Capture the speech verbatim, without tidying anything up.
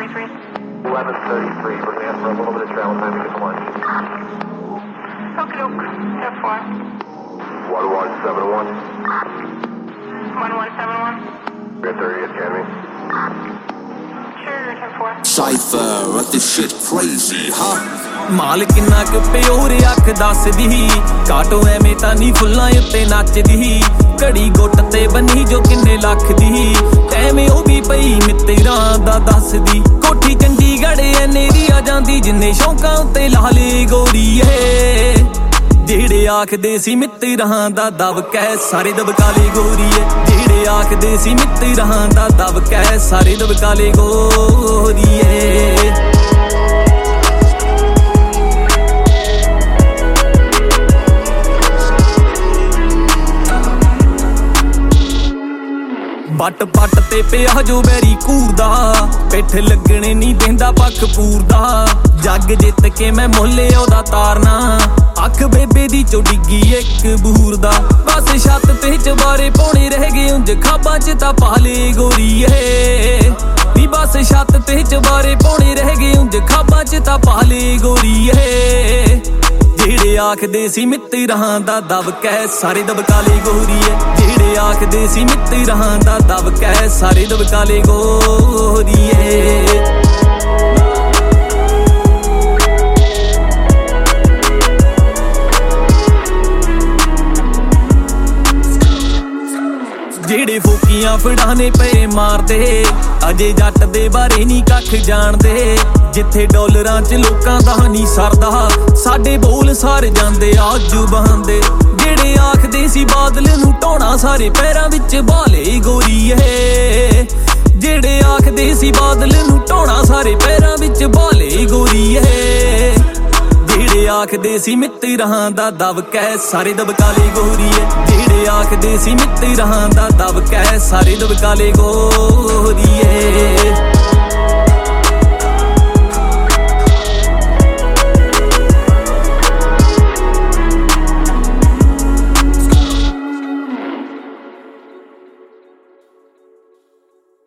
thirty-three. eleven thirty-three, we're going to ask for a little bit of travel time to get to lunch. Okie doke, ten four. one one seven one. one one seven one. Good thirty, Academy. Sure, ten four. Cypher, what this shit crazy, huh? ਮਾਲ ਕਿੰਨਾ ਕੁ pure ਅੱਖ ਦੱਸਦੀ ਕਾਟੋ ਐਵੇਂ ਤਾਂ ਨਹੀਂ ਫੁੱਲਾਂ ਉੱਤੇ ਨੱਚਦੀ ਘੜੀ ਗੁੱਟ ਤੇ ਬੰਨੀ ਜੋ ਕਿੰਨੇ ਲੱਖ ਦੀ ਐਵੇਂ ਉਹ ਵੀ ਪਈ ਮਿੱਤਰਾਂ ਦਾ ਦੱਸਦੀ ਕੋਠੀ ਚੰਡੀਗੜ੍ਹ ਐ ਨੇਰੀ ਆ ਜਾਂਦੀ ਜਿੰਨੇ ਸ਼ੌਂਕਾਂ ਉੱਤੇ ਲਾਲੇ ਗੋਰੀ ਏ ਜਿਹੜੇ ਆਖਦੇ ਸੀ ਮਿੱਤਰਾਂ ਦਾ ਦਬ ਕਹਿ ਸਾਰੇ ਦਬਕਾਲੇ ਗੋਰੀ ਏ ਜਿਹੜੇ ਆਖਦੇ ਸੀ ਮਿੱਤਰਾਂ ਦਾ ਦਬ ਕਹਿ ਸਾਰੇ ਦਬਕਾਲੇ ਗੋਰੀ ਏ ਪੱਟ ਪੱਟ ਤੇ ਪਿਆ ਜੋ ਬੈਰੀ ਕੂਰਦਾ ਪਿੱਠ ਲੱਗਣੇ ਨਹੀਂ ਦਿੰਦਾ ਪੱਖ ਪੂਰਦਾ ਜੱਗ ਜਿੱਤ ਕੇ ਮੈਂ ਮੁੱਲ ਉਹਦਾ ਤਾਰਨਾ ਅੱਖ ਬੇਬੇ ਦੀ ਚੋ ਡਿੱਗੀ ਇੱਕ ਬੂਰ ਦਾ ਬਸ ਛੱਤ ਤੇ ਚਵਾਰੇ ਪਾਉਣੇ ਰਹਿ ਗਏ ਉਂਝ ਖਾਬਾਂ ਚ ਤਾਂ ਪਾਲੇ ਗੋਰੀ ਏ ਨੀ ਬਸ ਛੱਤ ਤੇ ਚਵਾਰੇ ਪਾਉਣੇ ਰਹਿ ਗਏ ਉਂਝ ਖਾਬਾਂ ਚ ਤਾਂ ਪਾਲੇ ਗੋਰੀ ਏ ਜਿਹੜੇ ਆਖਦੇ ਸੀ ਮਿੱਤਰਾਂ ਦਾ ਦਬ ਕਹਿ ਸਾਰੇ ਦਬਕਾਲੇ ਗੋਰੀ ਏ ਜਿਹੜੇ ਆਖਦੇ ਸੀ ਮਿੱਤਰਾਂ ਦਾ ਦਬ ਕਹਿ ਸਾਰੇ ਦਬਕਾਲੇ ਗੋਰੀ ਏ ਜਿਹੜੇ ਫੋਕੀਆਂ ਫੜਾਣੇ ਪਏ ਮਾਰਦੇ ਅਜੇ ਜੱਟ ਦੇ ਬਾਰੇ ਨਹੀਂ ਕੱਖ ਜਾਣਦੇ ਜਿੱਥੇ ਡਾਲਰਾਂ 'ਚ ਲੋਕਾਂ ਦਾ ਨਹੀਂ ਸਰਦਾ ਸਾਡੇ ਬੋਲ ਸਰ ਜਾਂਦੇ ਆ ਜ਼ੁਬਾਨ ਦੇ ਜਿਹੜੇ ਆਖਦੇ ਸੀ ਬਾਦਲ ਨੂੰ ਢਾਉਣਾ ਸਾਰੇ ਪੈਰਾਂ ਵਿੱਚ ਬਾਲੇ ਗੋਰੀ ਏ ਜਿਹੜੇ ਆਖਦੇ ਸੀ ਬਾਦਲ ਨੂੰ ਢਾਉਣਾ ਸਾਰੇ ਪੈਰਾਂ ਵਿੱਚ ਬਾਲੇ ਗੋਰੀ ਏ ਜਿਹੜੇ ਆਖਦੇ ਸੀ ਮਿੱਤਰਾਂ ਦਾ ਦਬ ਕਹਿ ਸਾਰੇ ਦਬਕਾਲੇ ਗੋਰੀ ਏ ਜਿਹੜੇ ਆਖਦੇ ਸੀ ਮਿੱਤਰਾਂ ਦਾ ਦਬ ਕਹਿ ਸਾਰੇ ਦਬਕਾਲੇ ਗੋਰੀ ਏ